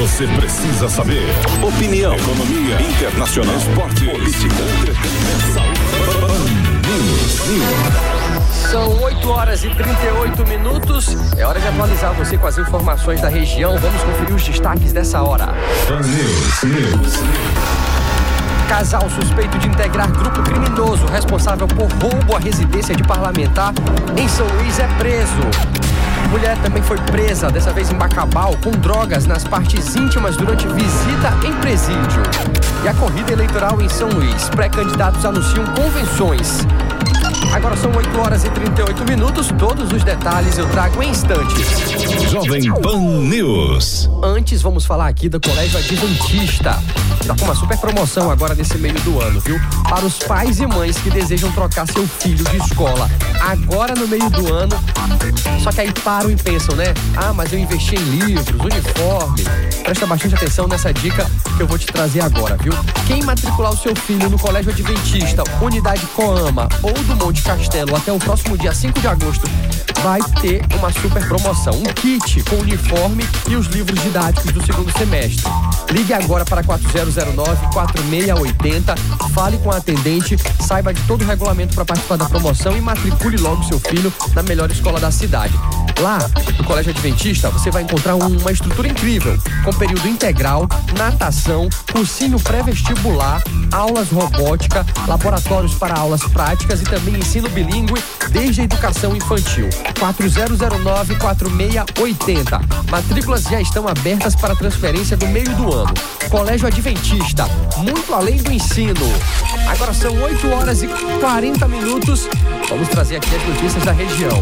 você precisa saber. Opinião, economia, internacional, esporte, política, entretenimento, saúde. São 8h38. É hora de atualizar você com as informações da região. Vamos conferir os destaques dessa hora. News. Casal suspeito de integrar grupo criminoso responsável por roubo à residência de parlamentar em São Luís é preso. Mulher também foi presa, dessa vez em Bacabal, com drogas nas partes íntimas durante visita em presídio. E a corrida eleitoral em São Luís. Pré-candidatos anunciam convenções. Agora são 8h38. Todos os detalhes eu trago em instantes. Jovem Pan News. Antes, vamos falar aqui do Colégio Adventista. Tá com uma super promoção agora nesse meio do ano, viu? Para os pais e mães que desejam trocar seu filho de escola agora no meio do ano. Só que aí param e pensam, né? Ah, mas eu investi em livros, uniforme. Presta bastante atenção nessa dica que eu vou te trazer agora, viu? Quem matricular o seu filho no Colégio Adventista, Unidade Coama ou do Monte Castelo até o próximo dia 5 de agosto, vai ter uma super promoção. Um kit com uniforme e os livros didáticos do segundo semestre. Ligue agora para 4009-4680, fale com a atendente, saiba de todo o regulamento para participar da promoção e matricule logo seu filho na melhor escola da cidade. Lá, no Colégio Adventista, você vai encontrar uma estrutura incrível, com período integral, natação, cursinho pré-vestibular, aulas robótica, laboratórios para aulas práticas e também ensino bilíngue desde a educação infantil. 4009-4680. Matrículas já estão abertas para transferência do meio do ano. Colégio Adventista, muito além do ensino. Agora são 8h40. Vamos trazer aqui as notícias da região.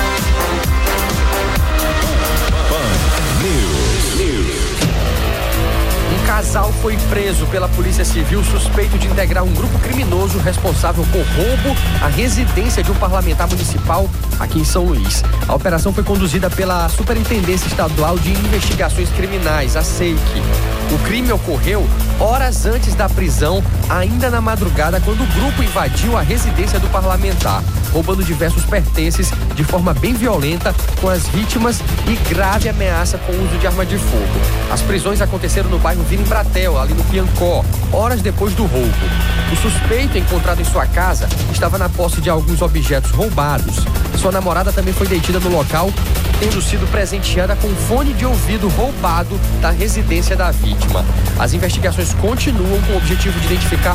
Um casal foi preso pela Polícia Civil suspeito de integrar um grupo criminoso responsável por roubo à residência de um parlamentar municipal aqui em São Luís. A operação foi conduzida pela Superintendência Estadual de Investigações Criminais, a SEIC. O crime ocorreu horas antes da prisão, ainda na madrugada, quando o grupo invadiu a residência do parlamentar, roubando diversos pertences de forma bem violenta com as vítimas e grave ameaça com o uso de arma de fogo. As prisões aconteceram no bairro Vila Embratel, ali no Piancó, horas depois do roubo. O suspeito, encontrado em sua casa, estava na posse de alguns objetos roubados. Sua namorada também foi detida no local, tendo sido presenteada com um fone de ouvido roubado da residência da vítima. As investigações continuam com o objetivo de identificar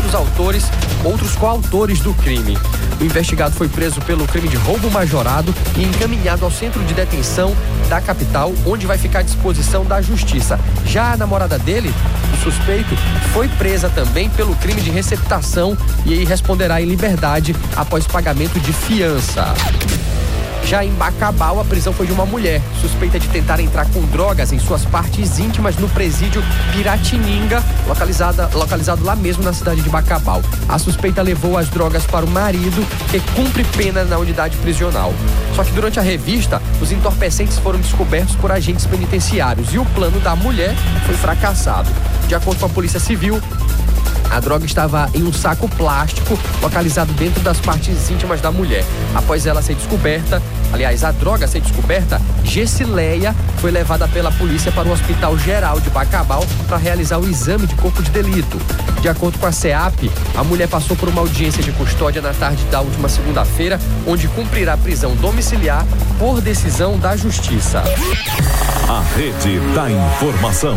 outros coautores do crime. O investigado foi preso pelo crime de roubo majorado e encaminhado ao centro de detenção da capital, onde vai ficar à disposição da justiça. Já a namorada dele, o suspeito, foi presa também pelo crime de receptação e aí responderá em liberdade após pagamento de fiança. Já em Bacabal, a prisão foi de uma mulher suspeita de tentar entrar com drogas em suas partes íntimas no presídio Piratininga, localizado lá mesmo na cidade de Bacabal. A suspeita levou as drogas para o marido, que cumpre pena na unidade prisional. Só que durante a revista, os entorpecentes foram descobertos por agentes penitenciários e o plano da mulher foi fracassado. De acordo com a Polícia Civil, a droga estava em um saco plástico localizado dentro das partes íntimas da mulher. Após ela ser descoberta, a droga ser descoberta, Gessileia foi levada pela polícia para o Hospital Geral de Bacabal para realizar o exame de corpo de delito. De acordo com a SEAP, a mulher passou por uma audiência de custódia na tarde da última segunda-feira, onde cumprirá prisão domiciliar por decisão da Justiça. A Rede da Informação.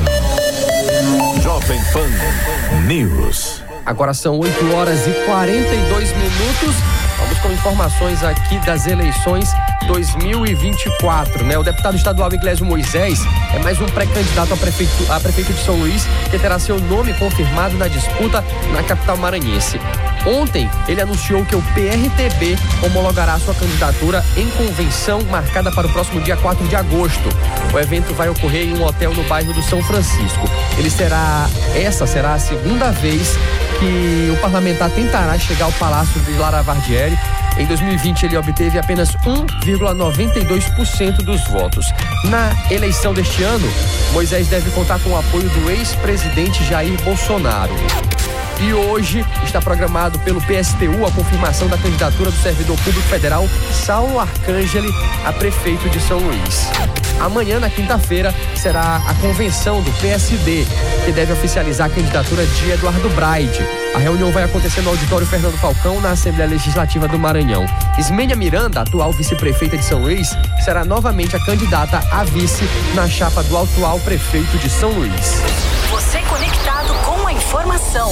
Jovem Pan News. Agora são 8h42. Vamos com informações aqui das eleições 2024, né? O deputado estadual Iglesio Moisés é mais um pré-candidato a prefeito de São Luís, que terá seu nome confirmado na disputa na capital maranhense. Ontem, ele anunciou que o PRTB homologará sua candidatura em convenção marcada para o próximo dia 4 de agosto. O evento vai ocorrer em um hotel no bairro do São Francisco. Essa será a segunda vez que o parlamentar tentará chegar ao Palácio de Lara Vardieri. Em 2020, ele obteve apenas 1,92% dos votos. Na eleição deste ano, Moisés deve contar com o apoio do ex-presidente Jair Bolsonaro. E hoje está programado pelo PSTU a confirmação da candidatura do servidor público federal Saulo Arcangeli a prefeito de São Luís. Amanhã, na quinta-feira, será a convenção do PSD, que deve oficializar a candidatura de Eduardo Braide. A reunião vai acontecer no auditório Fernando Falcão, na Assembleia Legislativa do Maranhão. Ismênia Miranda, atual vice-prefeita de São Luís, será novamente a candidata a vice na chapa do atual prefeito de São Luís. Você conectado com a informação.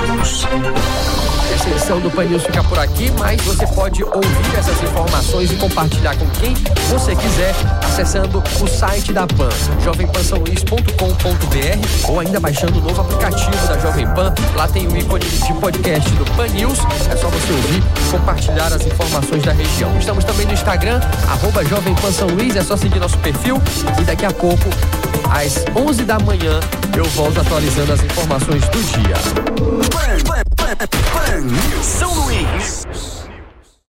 Essa edição do Pan News fica por aqui, mas você pode ouvir essas informações e compartilhar com quem você quiser, acessando o site da PAN, jovempansaoluís.com.br, ou ainda baixando o novo aplicativo da Jovem Pan. Lá tem o ícone de podcast do Pan News, é só você ouvir e compartilhar as informações da região. Estamos também no Instagram, @jovempansaoluís, é só seguir nosso perfil, e daqui a pouco, às 11 da manhã, eu volto atualizando as informações do dia. Pan News. São Luís.